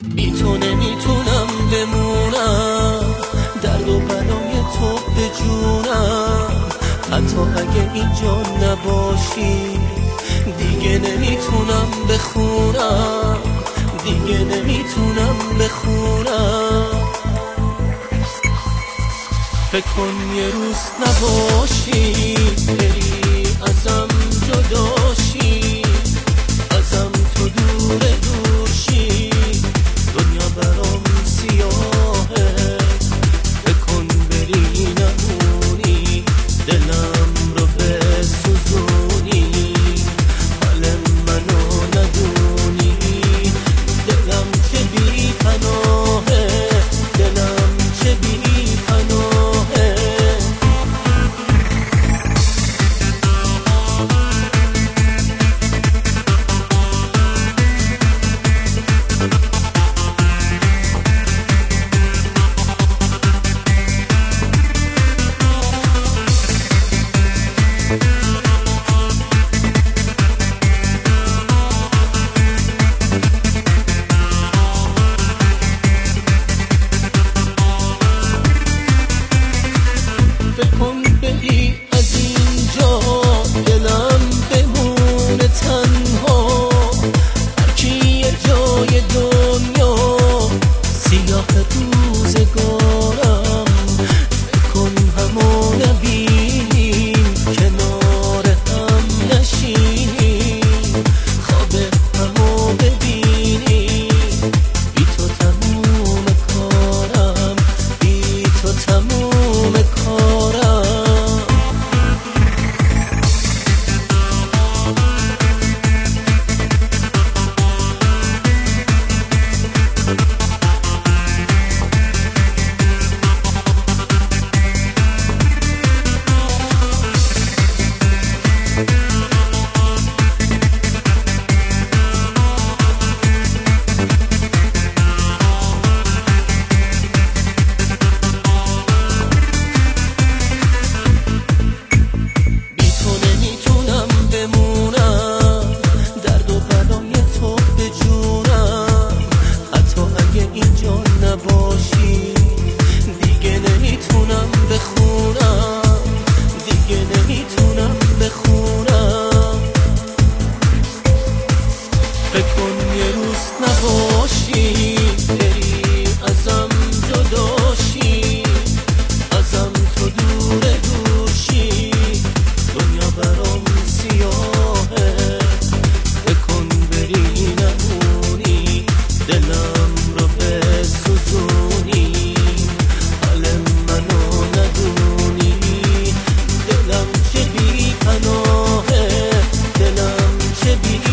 بی تو نمیتونم بمونم، درد و بلای تو به جونم. حتی اگه اینجا نباشی دیگه نمیتونم بخونم، دیگه نمیتونم بخونم. فکر کن یه روز نباشی، بری ازم جداشی، ازم تو دور دور شی، دنیا برام سیاهه. فکر کن بری نمونی، دلم رو بسوزونی، حال منو ندونی. دلم چه بی پناهه، دلم چه بی پناهه. از اینجا دلم بمونه تنها، هرکی یه جای دنیا سیاه روزگارم. فکر کن همو نبینیم، کنار هم نشینیم، خواب همو ببینیم. بی تو تموم کارم، بی تو تموم کارم. نباشی دیگه نمیتونم بخونم، دیگه نمیتونم بخونم. فکر کن یه روز نباشی، بری ازم جداشی، ازم تو دور دور شی، دنیا برام سیاهه. فکر کن بری نمونی، دلم رو بسوزونی، حال منو ندونی. دلم چه بی پناهه، دلم چه بی